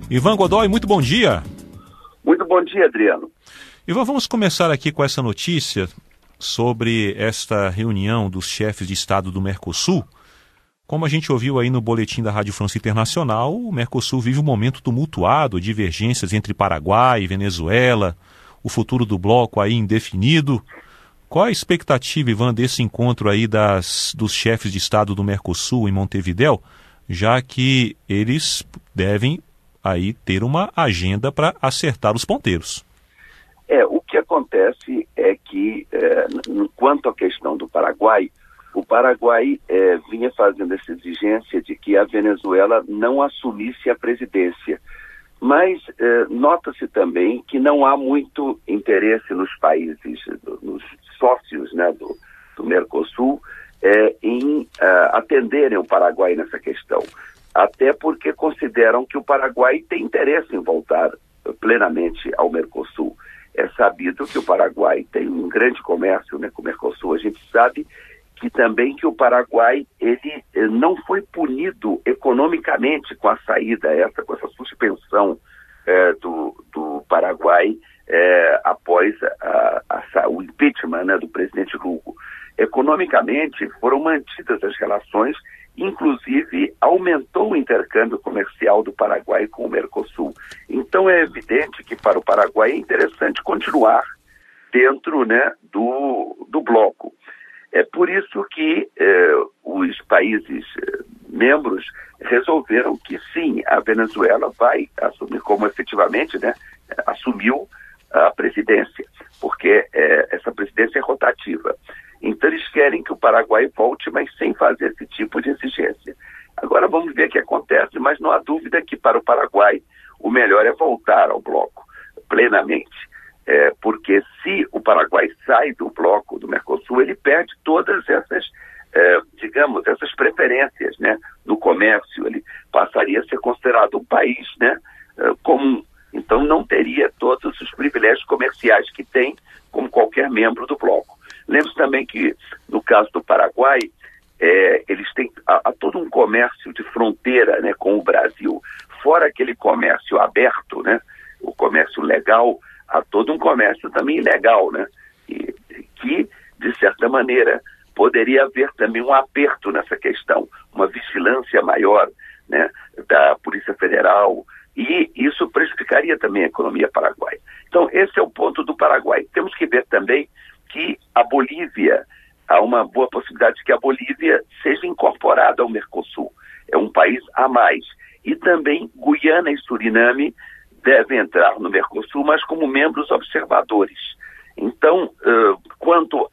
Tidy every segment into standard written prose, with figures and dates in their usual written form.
Ivan Godoy, muito bom dia. Muito bom dia, Adriano. Ivan, vamos começar aqui com essa notícia sobre esta reunião dos chefes de Estado do Mercosul. Como a gente ouviu aí no boletim da Rádio França Internacional, o Mercosul vive um momento tumultuado, divergências entre Paraguai e Venezuela, o futuro do bloco aí indefinido. Qual a expectativa, Ivan, desse encontro aí dos chefes de Estado do Mercosul em Montevidéu, já que eles devem aí ter uma agenda para acertar os ponteiros? O que acontece é que, quanto à questão do Paraguai, o Paraguai vinha fazendo essa exigência de que a Venezuela não assumisse a presidência. Mas nota-se também que não há muito interesse nos países, nos sócios, né, do Mercosul, em atenderem o Paraguai nessa questão. Até porque consideram que o Paraguai tem interesse em voltar plenamente ao Mercosul. É sabido que o Paraguai tem um grande comércio, né, com o Mercosul. A gente sabe que também que o Paraguai ele não foi punido economicamente com a saída, com essa suspensão do Paraguai após o impeachment, né, do presidente Lugo. Economicamente foram mantidas as relações, inclusive aumentou o intercâmbio comercial do Paraguai com o Mercosul. Então é evidente que para o Paraguai é interessante continuar dentro, né, do bloco. É por isso que os países membros resolveram que sim, a Venezuela vai assumir, como efetivamente, né, assumiu a presidência, porque essa presidência é rotativa. Então eles querem que o Paraguai volte, mas sem fazer esse tipo de exigência. Agora vamos ver o que acontece, mas não há dúvida que para o Paraguai o melhor é voltar ao bloco plenamente. Porque se o Paraguai sai do bloco do Mercosul, ele perde todas essas, essas preferências, né, no comércio. Ele passaria a ser considerado um país, né, comum. Então não teria todos os privilégios comerciais que tem como qualquer membro do bloco. Lembre-se também que, no caso do Paraguai, eles têm há todo um comércio de fronteira, né, com o Brasil. Fora aquele comércio aberto, né, o comércio legal, há todo um comércio também ilegal, né, que, de certa maneira, poderia haver também um aperto nessa questão, uma vigilância maior, né, da Polícia Federal, e isso prejudicaria também a economia paraguaia. Então, esse é o ponto do Paraguai. Temos que ver também que a Bolívia, há uma boa possibilidade de que a Bolívia seja incorporada ao Mercosul. É um país a mais. E também Guiana e Suriname devem entrar no Mercosul, mas como membros observadores. Então, quanto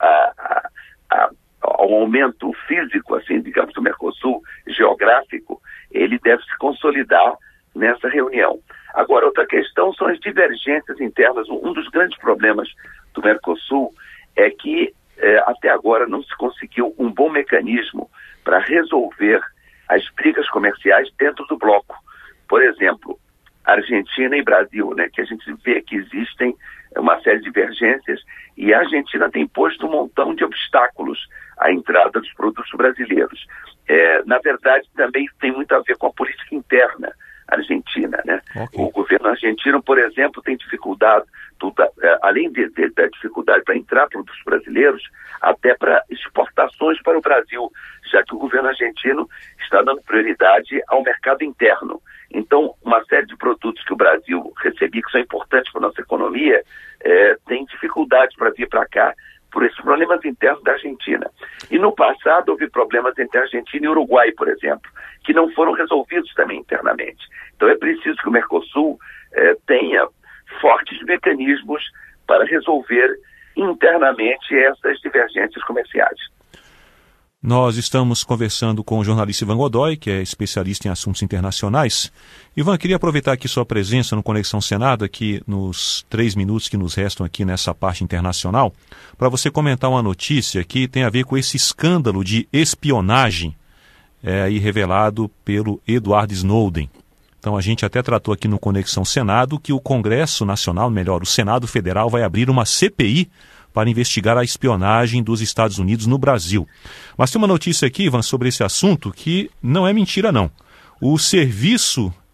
ao aumento físico, assim, digamos, do Mercosul, geográfico, ele deve se consolidar nessa reunião. Agora, outra questão são as divergências internas. Um dos grandes problemas do Mercosul é que até agora não se conseguiu um bom mecanismo para resolver as brigas comerciais dentro do bloco. Por exemplo, Argentina e Brasil, né, que a gente vê que existem uma série de divergências, e a Argentina tem posto um montão de obstáculos à entrada dos produtos brasileiros. Na verdade, também tem muito a ver com a política interna argentina, né? Okay. O governo argentino, por exemplo, tem dificuldade, além da dificuldade para entrar produtos brasileiros, até para exportações para o Brasil, já que o governo argentino está dando prioridade ao mercado interno. Então, uma série de produtos que o Brasil recebia, que são importantes para a nossa economia, tem dificuldade para vir para cá por esses problemas internos da Argentina. E no passado houve problemas entre a Argentina e o Uruguai, por exemplo, que não foram resolvidos também internamente. Então é preciso que o Mercosul tenha fortes mecanismos para resolver internamente essas divergências comerciais. Nós estamos conversando com o jornalista Ivan Godoy, que é especialista em assuntos internacionais. Ivan, queria aproveitar aqui sua presença no Conexão Senado, aqui nos 3 minutos que nos restam aqui nessa parte internacional, para você comentar uma notícia que tem a ver com esse escândalo de espionagem aí revelado pelo Edward Snowden. Então a gente até tratou aqui no Conexão Senado que o Congresso Nacional, melhor, o Senado Federal vai abrir uma CPI para investigar a espionagem dos Estados Unidos no Brasil. Mas tem uma notícia aqui, Ivan, sobre esse assunto que não é mentira, não. O Serviço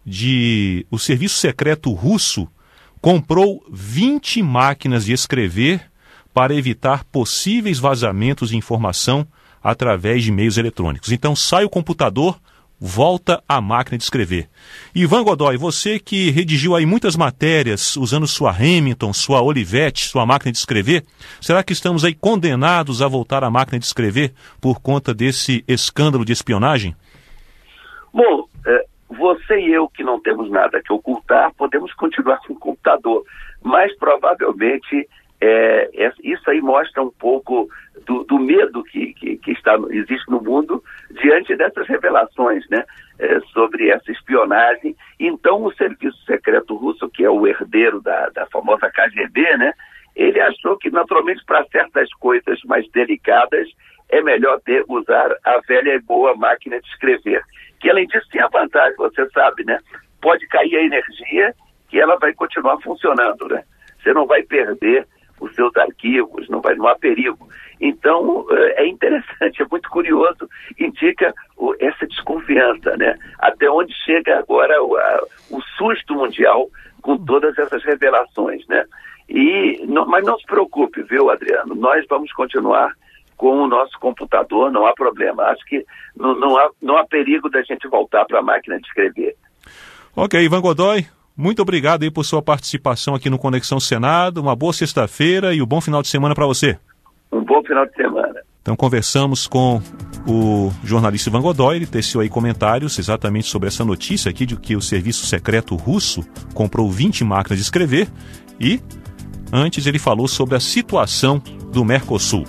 o serviço secreto russo comprou 20 máquinas de escrever para evitar possíveis vazamentos de informação através de meios eletrônicos. Então sai o computador, volta a máquina de escrever. Ivan Godoy, você que redigiu aí muitas matérias usando sua Remington, sua Olivetti, sua máquina de escrever, será que estamos aí condenados a voltar à máquina de escrever por conta desse escândalo de espionagem? Bom, você e eu que não temos nada que ocultar, podemos continuar com o computador, mas provavelmente isso aí mostra um pouco do medo que existe no mundo diante dessas revelações, né, sobre essa espionagem. Então o Serviço Secreto Russo, que é o herdeiro da famosa KGB, né, ele achou que naturalmente para certas coisas mais delicadas é melhor usar a velha e boa máquina de escrever, que além disso tem a vantagem, você sabe, né, pode cair a energia que ela vai continuar funcionando, né, você não vai perder os seus arquivos, não há perigo. Então, é interessante, é muito curioso, indica essa desconfiança, né? Até onde chega agora o susto mundial com todas essas revelações, né? Mas não se preocupe, viu, Adriano? Nós vamos continuar com o nosso computador, não há problema. Acho que não há perigo da gente voltar para a máquina de escrever. Ok, Ivan Godoy. Muito obrigado aí por sua participação aqui no Conexão Senado. Uma boa sexta-feira e um bom final de semana para você. Um bom final de semana. Então conversamos com o jornalista Ivan Godoy. Ele teceu aí comentários exatamente sobre essa notícia aqui de que o Serviço Secreto Russo comprou 20 máquinas de escrever e antes ele falou sobre a situação do Mercosul.